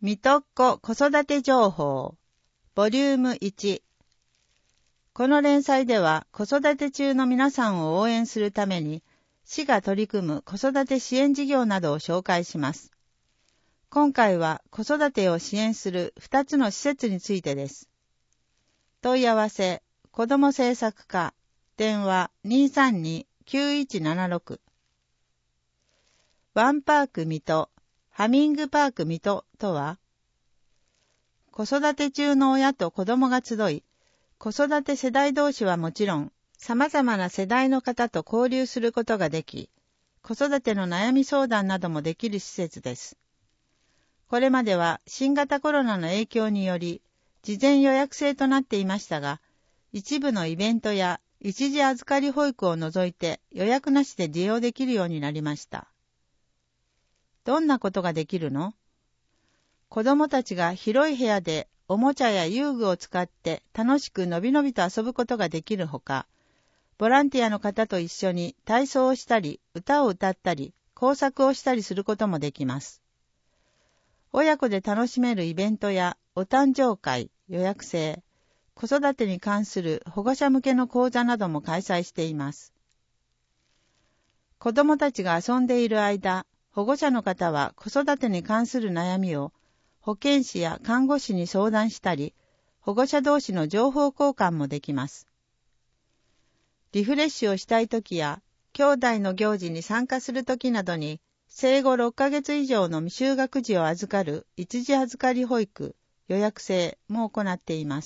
みとっこ子育て情報ボリューム1。この連載では子育て中の皆さんを応援するために市が取り組む子育て支援事業などを紹介します。今回は子育てを支援する2つの施設についてです。問い合わせ子ども政策課電話 232-9176 ワンパーク水戸ハミングパーク水戸とは、子育て中の親と子供が集い、子育て世代同士はもちろん、様々な世代の方と交流することができ、子育ての悩み相談などもできる施設です。これまでは新型コロナの影響により、事前予約制となっていましたが、一部のイベントや一時預かり保育を除いて予約なしで利用できるようになりました。どんなことができるの？子供たちが広い部屋でおもちゃや遊具を使って楽しくのびのびと遊ぶことができるほか、ボランティアの方と一緒に体操をしたり、歌を歌ったり、工作をしたりすることもできます。親子で楽しめるイベントやお誕生会、予約制、子育てに関する保護者向けの講座なども開催しています。子供たちが遊んでいる間、保護者の方は子育てに関する悩みを保健師や看護師に相談したり、保護者同士の情報交換もできます。リフレッシュをしたいときや、兄弟の行事に参加するときなどに、生後6ヶ月以上の未就学児を預かる一時預かり保育、予約制も行っています。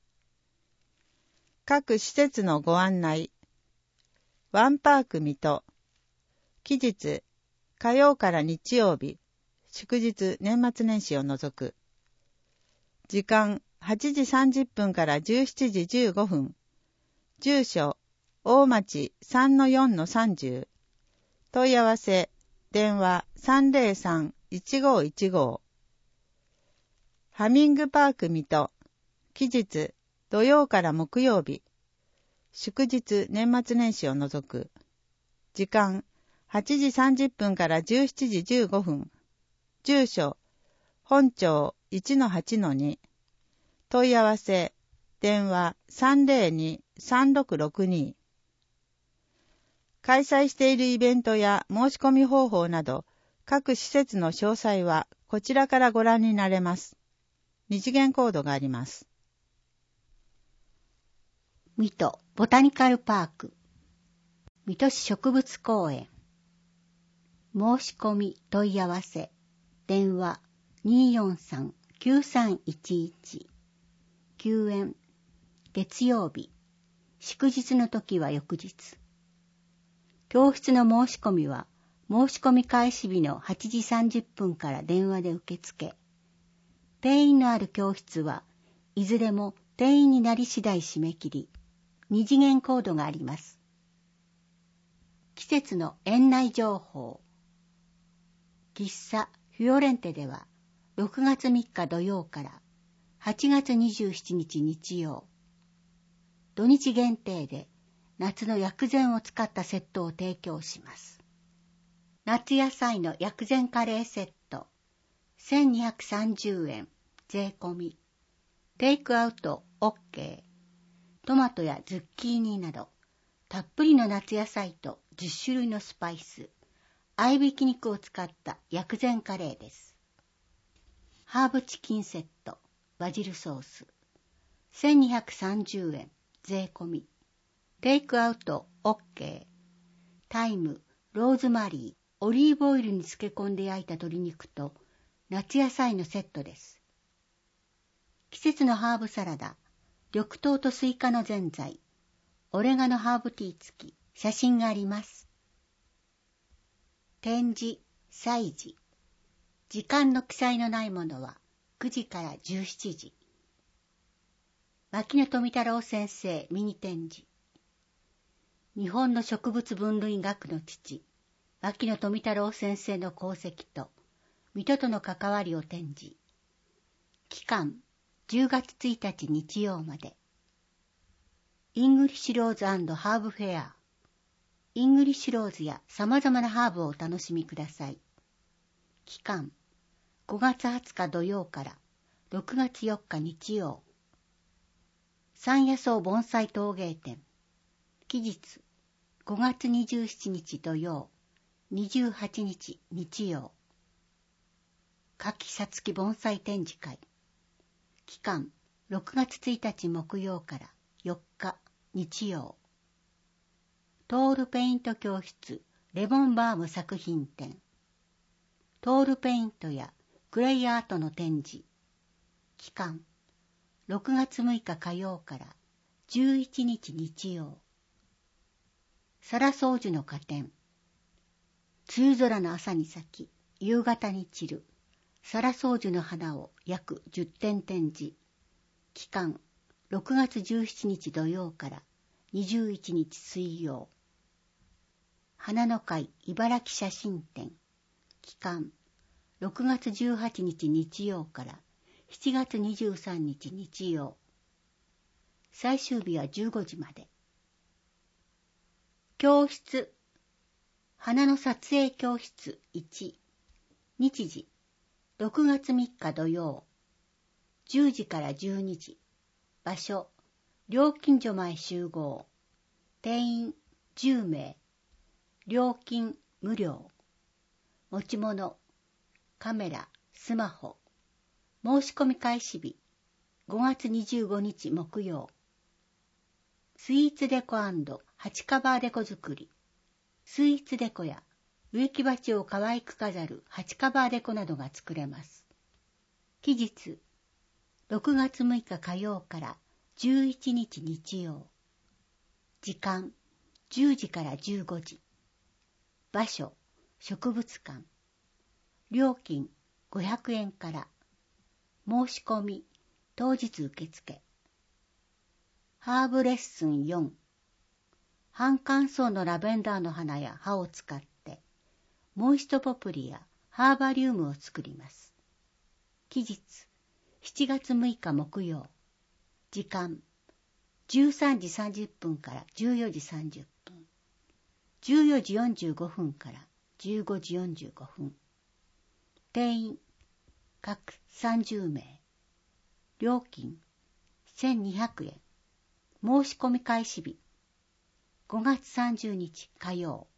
各施設のご案内。ワンパーク水戸。期日、火曜から日曜日、祝日年末年始を除く。時間、8時30分から17時15分。住所、大町 3-4-30。問い合わせ、電話 303-1515。ハミングパーク水戸。期日、土曜から木曜日。祝日年末年始を除く。時間、8時30分から17時15分。住所、本町 1-8-2。問い合わせ、電話 302-3662。開催しているイベントや申し込み方法など、各施設の詳細はこちらからご覧になれます。二次元コードがあります。 水戸ボタニカルパーク、水戸市植物公園。申し込み問い合わせ、電話 243-9311。休園、月曜日、祝日の時は翌日。教室の申し込みは、申し込み開始日の8時30分から電話で受付。定員のある教室はいずれも定員になり次第締め切り、二次元コードがあります。季節の園内情報。喫茶フィオレンテでは6月3日土曜から8月27日日曜、土日限定で夏の薬膳を使ったセットを提供します。夏野菜の薬膳カレーセット1230円税込み。テイクアウト OK。トマトやズッキーニなどたっぷりの夏野菜と10種類のスパイス、合いびき肉を使った薬膳カレーです。ハーブチキンセットバジルソース1230円税込み。テイクアウト OK。タイム、ローズマリー、オリーブオイルに漬け込んで焼いた鶏肉と夏野菜のセットです。季節のハーブサラダ、緑豆とスイカのぜんざい、オレガノハーブティー付き、写真があります。展示、催事。時間の記載のないものは9時から17時。牧野富太郎先生ミニ展示。日本の植物分類学の父、牧野富太郎先生の功績と水戸との関わりを展示。期間、10月1日日曜まで。イングリッシュローズ&ハーブフェア。イングリッシュローズや様々なハーブをお楽しみください。期間、 5月20日土曜から6月4日日曜。山野草盆栽陶芸展。期日5月27日土曜、28日日曜。夏季さつき盆栽展示会。期間6月1日木曜から4日日曜。トールペイント教室レモンバーム作品展。トールペイントやグレイアートの展示。期間6月6日火曜から11日日曜。皿掃除の花展。梅雨空の朝に咲き、夕方に散る皿掃除の花を約10点展示。期間6月17日土曜から21日水曜。花の会茨城写真展。期間6月18日日曜から7月23日日曜。最終日は15時まで。教室。花の撮影教室1。日時6月3日土曜。10時から12時。場所料金所前集合。定員10名。料金無料。持ち物カメラ、スマホ。申し込み開始日5月25日木曜。スイーツデコ&鉢カバーデコ作り。スイーツデコや植木鉢を可愛く飾る鉢カバーデコなどが作れます。期日6月6日火曜から11日日曜。時間10時から15時。場所植物館。料金500円から。申し込み当日受付。ハーブレッスン4。半乾燥のラベンダーの花や葉を使ってモイストポプリやハーバリウムを作ります。期日7月6日木曜。時間13時30分から14時30分。14時45分から15時45分。定員各30名。料金1200円。申し込み開始日5月30日火曜。